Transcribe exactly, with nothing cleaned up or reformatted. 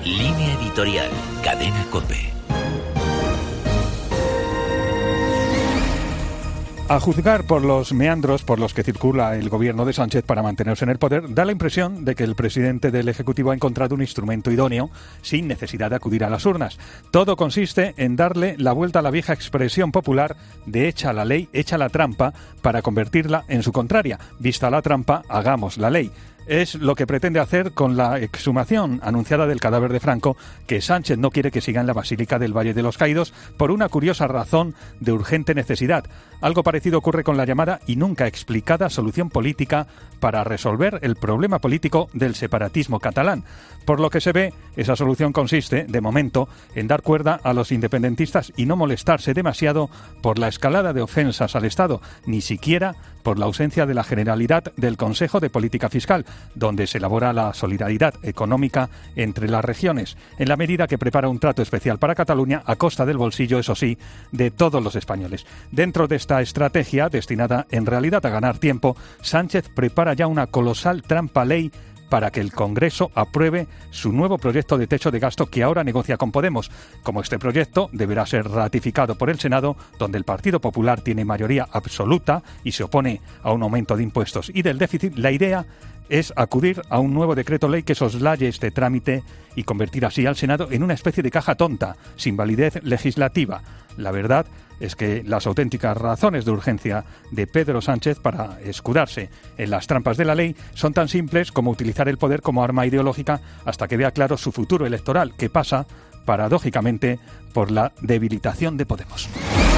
Línea editorial, Cadena COPE. A juzgar por los meandros por los que circula el gobierno de Sánchez para mantenerse en el poder, da la impresión de que el presidente del Ejecutivo ha encontrado un instrumento idóneo sin necesidad de acudir a las urnas. Todo consiste en darle la vuelta a la vieja expresión popular de echa la ley, echa la trampa, para convertirla en su contraria. Vista la trampa, hagamos la ley. Es lo que pretende hacer con la exhumación anunciada del cadáver de Franco, que Sánchez no quiere que siga en la Basílica del Valle de los Caídos por una curiosa razón de urgente necesidad. Algo parecido ocurre con la llamada y nunca explicada solución política para resolver el problema político del separatismo catalán. Por lo que se ve, esa solución consiste, de momento, en dar cuerda a los independentistas y no molestarse demasiado por la escalada de ofensas al Estado, ni siquiera por la ausencia de la Generalidad del Consejo de Política Fiscal, donde se elabora la solidaridad económica entre las regiones, en la medida que prepara un trato especial para Cataluña a costa del bolsillo, eso sí, de todos los españoles. Dentro de esta estrategia, destinada en realidad a ganar tiempo, Sánchez prepara ya una colosal trampa ley para que el Congreso apruebe su nuevo proyecto de techo de gasto que ahora negocia con Podemos. Como este proyecto deberá ser ratificado por el Senado, donde el Partido Popular tiene mayoría absoluta y se opone a un aumento de impuestos y del déficit, la idea es acudir a un nuevo decreto ley que soslaye este trámite y convertir así al Senado en una especie de caja tonta, sin validez legislativa. La verdad es que las auténticas razones de urgencia de Pedro Sánchez para escudarse en las trampas de la ley son tan simples como utilizar el poder como arma ideológica hasta que vea claro su futuro electoral, que pasa, paradójicamente, por la debilitación de Podemos.